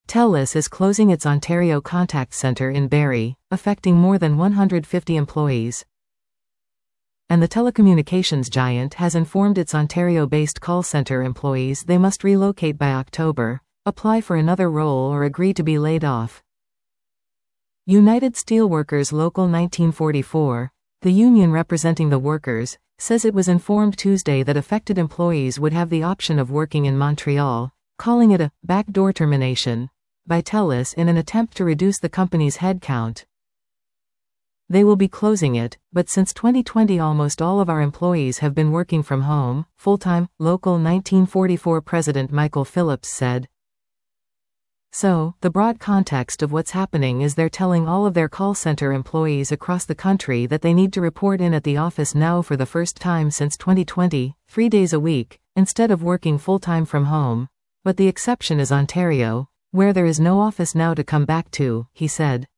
TELUS is closing its Ontario contact centre in Barrie, affecting more than 150 employees. And the telecommunications giant has informed its Ontario-based call centre employees they must relocate by October, apply for another role or agree to be laid off. United Steelworkers Local 1944, the union representing the workers, says it was informed Tuesday that affected employees would have the option of working in Montreal, calling it a backdoor termination by TELUS in an attempt to reduce the company's headcount. They will be closing it, but since 2020 almost all of our employees have been working from home, full-time, Local 1944 President Michael Phillips said. So, the broad context of what's happening is they're telling all of their call center employees across the country that they need to report in at the office now for the first time since 2020, 3 days a week, instead of working full-time from home. But the exception is Ontario, where there is no office now to come back to, he said.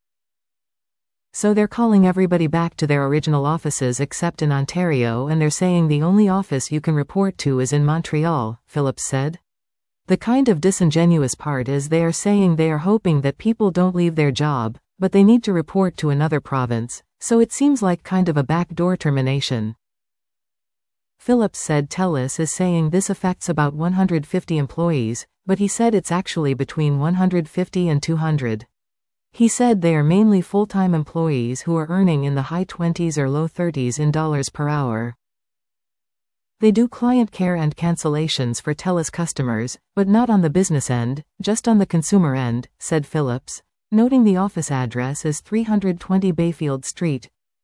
So they're calling everybody back to their original offices except in Ontario, and they're saying the only office you can report to is in Montreal, Phillips said. The kind of disingenuous part is they are saying they are hoping that people don't leave their job, but they need to report to another province, so it seems like kind of a backdoor termination. Phillips said TELUS is saying this affects about 150 employees, but he said it's actually between 150 and 200. He said they are mainly full-time employees who are earning in the high 20s or low 30s in dollars per hour. They do client care and cancellations for TELUS customers, but not on the business end, just on the consumer end, said Phillips, noting the office address is 320 Bayfield Street.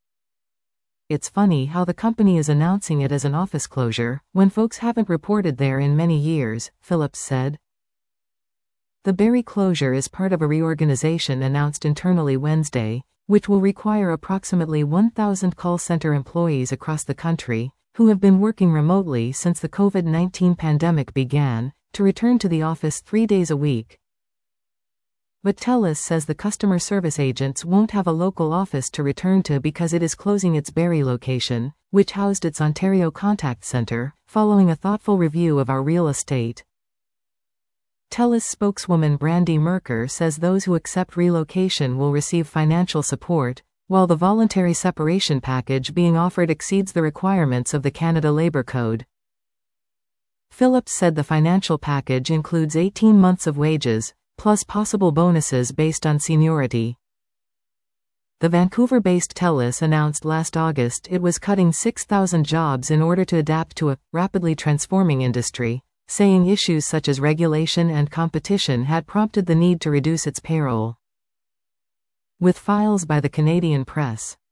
It's funny how the company is announcing it as an office closure, when folks haven't reported there in many years, Phillips said. The Barrie closure is part of a reorganization announced internally Wednesday, which will require approximately 1,000 call center employees across the country, who have been working remotely since the COVID-19 pandemic began, to return to the office 3 days a week. But TELUS says the customer service agents won't have a local office to return to because it is closing its Barrie location, which housed its Ontario contact centre, following a thoughtful review of our real estate. TELUS spokeswoman Brandy Merker says those who accept relocation will receive financial support, while the voluntary separation package being offered exceeds the requirements of the Canada Labour Code. Phillips said the financial package includes 18 months of wages, plus possible bonuses based on seniority. The Vancouver-based TELUS announced last August it was cutting 6,000 jobs in order to adapt to a rapidly transforming industry, saying issues such as regulation and competition had prompted the need to reduce its payroll. With files by the Canadian Press.